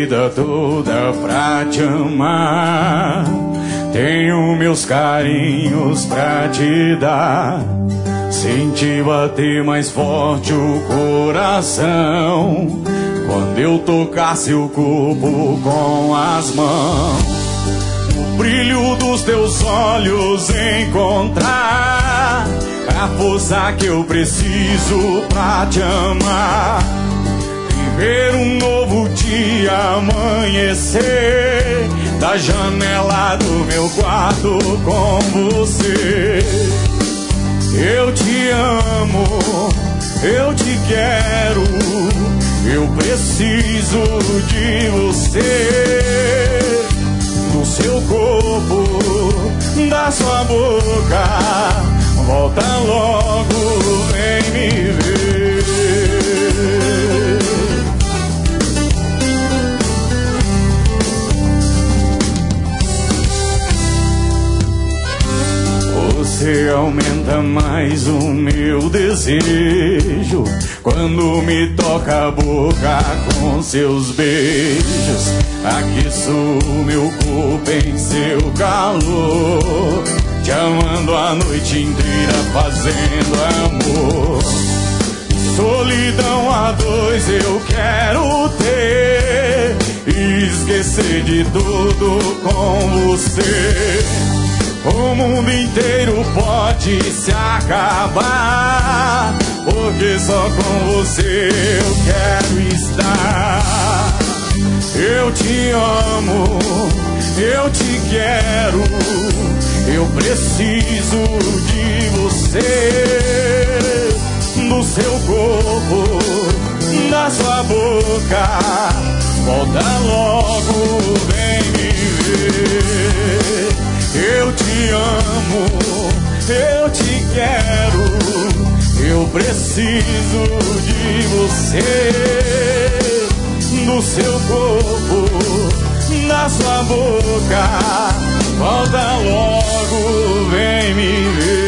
vida toda pra te amar. Tenho meus carinhos pra te dar. Senti bater mais forte o coração quando eu tocar seu corpo com as mãos. O brilho dos teus olhos encontrar a força que eu preciso pra te amar. Ver um novo dia amanhecer da janela do meu quarto com você. Eu te amo, eu te quero, eu preciso de você. Do seu corpo, da sua boca, volta logo, vem me ver. Você aumenta mais o meu desejo quando me toca a boca com seus beijos. Aqueço o meu corpo em seu calor, te amando a noite inteira, fazendo amor. Solidão a dois eu quero ter, esquecer de tudo com você. O mundo inteiro pode se acabar, porque só com você eu quero estar. Eu te amo, eu te quero, eu preciso de você. Do seu corpo, da sua boca, volta logo, vem me ver. Eu te amo, eu te quero, eu preciso de você. Do seu corpo, da sua boca, volta logo, vem me ver.